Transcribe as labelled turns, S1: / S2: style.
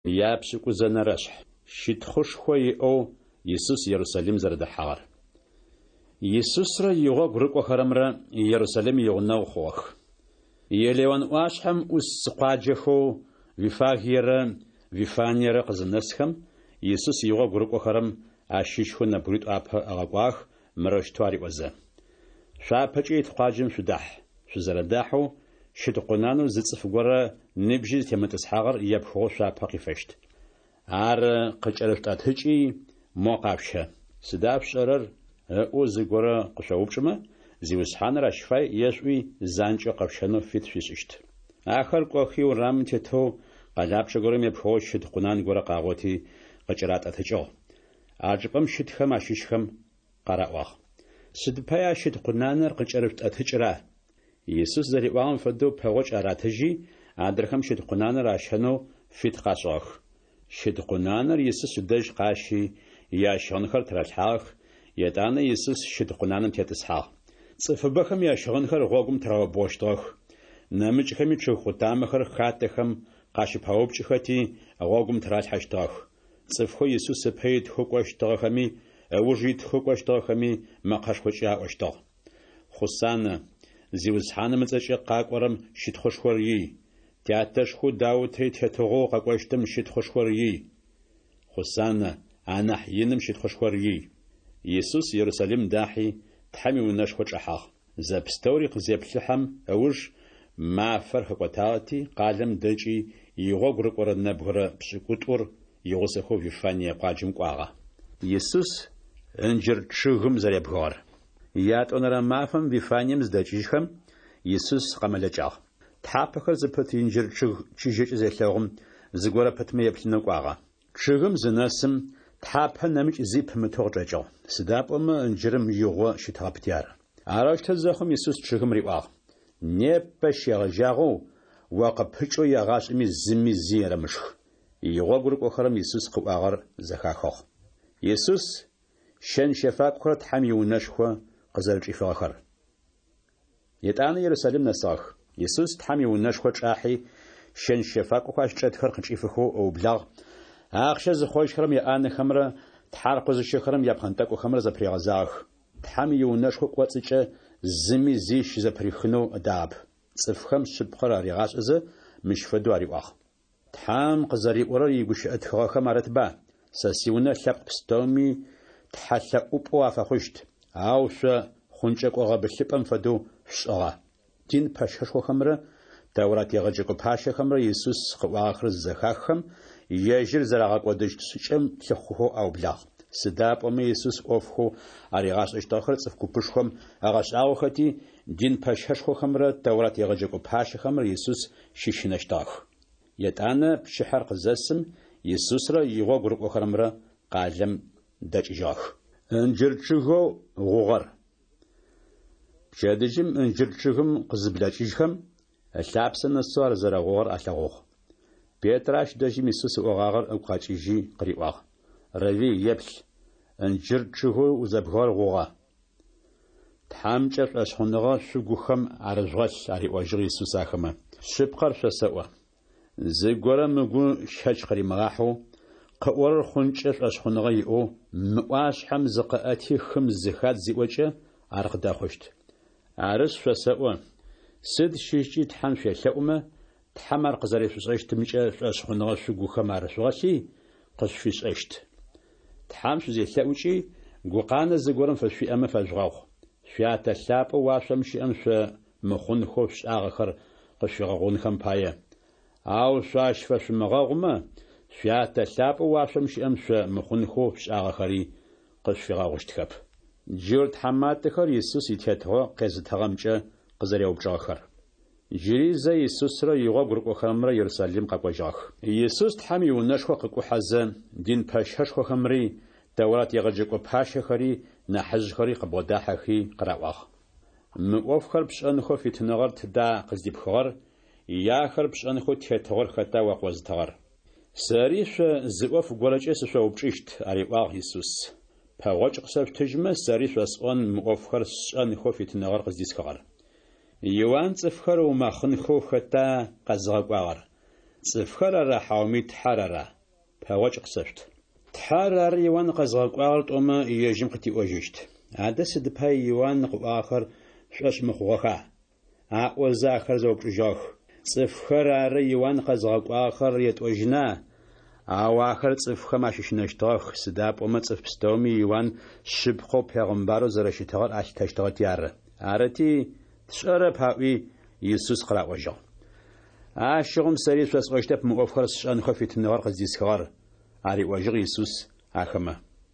S1: يابسكو زنرشح شتخش خوي أو يسوس يروساليم زردحار يسوس را يغوغ ركو خرمرا يروساليم يغنو خوخ يليوان واشحم أسقاجخو وفاغيرا وفانيرا قزنسخم يسوس يغوغ ركو خرم أشيشخو نبريد أبها أغاقواخ مرشتواري وزا شابجي تقاجم شدح شزرداحو شتقنانو زتصفغورا نبجي تمتسحاغر يبخو شابقي فشت ار قچرفت اتچي موقافشه سداف شرر او زغورا قشوبچما زيوسحان راشفاي يسوي زانچو قفشنو فيت فيشت اخر قوخيو رامتتو قلابشغورم يبخو شتقنان غورا قاغوتي قچرات اتچو اجقم شتخم اشيشخم قراواخ سدپايا شتقنانر قچرفت اتچرا يسوس زريوان فدو پوچ اراتجي ادرخم شتقنانر اشنو فيت قاشوخ شتقنانر يسوس دج قاشي ياشونخر ترالحاخ يدانا يسوس شتقنانم تيتسحاخ صفبخم ياشونخر غوغم ترابوشتوخ نمچخمي چوخوتامخر خاتخم قاشي پاوبچختي غوغم ترالحشتوخ صفخو يسوس پيت خوقوشتوخمي اوجيت خوقوشتوخمي مقاشخوچا اوشتوخ خصان زيوسحان مصچي قاقورم شتخوشخوري تياتشخو داوتي تتغو قاقوشتم شتخوشخوري خصان انح ينم شتخوشخوري يسوس يروساليم داحي تحمي ونشخوچحاخ زبستوري قزيبلحم اوج ما فرخ قوتاتي قالم دجي يغوغر قرن نبغره بشكوتور يغوسخو فيفاني قاجم قواغا يسوس انجر تشغم زريبغار يات اونرا مافم فيفانيم زدجيخم يسوس قملچاخ تحابخر زپتينجر چيجچ زلهغم زغورا پتمه يبلنو قواغا چغم زناسم تحابه نمچ زيپ متوججو سدابم انجرم يغو شتابتيار اراش تزخم يسوس چغم ريواغ نيبش يغجاغو وقپچو يغاشمي زمي زيرمش يغو غرقو خرم يسوس قواغر زخاخوخ يسوس شن شفاق خرت حمي ونشخو قزلچي فاخر يتاني يروساليم نساخ يسوس تحمي ونشخو چاحي شن شفاق خاش چتخر قچيفخو او بلاغ اخشز خوش خرم يان خمره تحرقز شخرم يبخنتكو خمره زپريغزاخ تحمي ونشخو قوصچه زمي زيش زپريخنو داب صفخم شبخر ريغاش از مشفدو اريواخ تحام قزري اورا يغش اتخا خمرتبا سسيونا لب بستومي تحلا اوبوا فخشت اوش خونچقو غبلپم فدو شغا دين پاشخو خمره دورات يغجقو پاشه خمره يسوس خواخر زخاخم يجر زراغ قدشت سچم تخو او بلاغ سداب ام يسوس اوفخو اريغاش اشتاخر صفكو پشخم اغاش اوختي دين پاشخو خمره دورات يغجقو پاشه خمره يسوس شيشنشتاخ يتانا بشحر قزسم يسوس را يغو غرقو خرمره قالم دچجاخ انجرچغو غوغر جادجم انجرچغم قزبلاچيخم اللابسن الصور زراغور الاغوخ بيتراش دجم يسوس اوغاغر او قاچيجي قريواغ روي يبل انجرچغو وزبغار غوغا تحامچر اشخنغا شغوخم ارجغال اريواجر يسوس اخما شبقر شسوا زغورا مغو شاچ قريمغاحو قور خونچر اشخنغا يو مواش حم زقاتي خم زخات زيوچه ارقدا خوشت عرس شسوا سد شيشي تحم شلومه تحمر قزري فششت ميچه اشخنغا شغوخم ارجغالي قشفيش اشت تحم شزي ثاوچي غوقان زغورن فشي اما فجغاو شيات اللاب واشمشي امش مخون خوش اخر قشغون خمبايه او شاش فش مغاغما شيات اللاب واشمشي امش مخون خوش اخري قشغاوشتخب جورت حمات خر يسوس يتهو قزتغمچه قزريوبچاخر جري زي يسوس را يغو غرقو خمره يروساليم قاقوجاخ يسوس تحمي ونشخو قاقو حزن دين پاشخو خمري دورات يغجقو پاشخري نحج خري قبوداحخي قراواخ مؤوف خربش انخو في تنغر تدا قزديب خور يا خربش انخو تيتغر خطا وقوزتغر ساريش زؤوف غولچه سوبچشت اريواغ يسوس پاوچ قسب تجمه ساريش اسون مؤوف خرش انخو في تنغر قزديس خور يوان صفخر ومخنخو خطا قزغاقوار صفخر را حاومي تحرره пауэкӏ къысэшъут. Тхьэр ар Иоанн къэзгъэкӏуагъэр тӏомэ ежьым къытиӏожьыщт. Адэ сыдыпай Иоанн къыӏуагъэхэр шӏошъ мыхъугъэха? Аӏозэ ахэр зэупчӏыжьыгъэх. Цӏыфхэр ары Иоанн къэзгъэкӏуагъэхэр етӏожьына. Ау ахэр цӏыфхэм ащыщынэщтыгъэх. Сыда пӏомэ цӏыф пстэуми Иоанн шъыпкъэу пегъымбарэу зэрэщытыгъэр ащтэщтыгъэти ары. Арыти тшӏэрэп аӏуи Иисус къыраӏожьыгъ. Ащыгъум сэри шъуэсӏощтэп мы ӏофхэр сшӏэнхэу фитыныгъэр къыздисхыгъэр. Ариӏожьыгъ Иисус ахэмэ.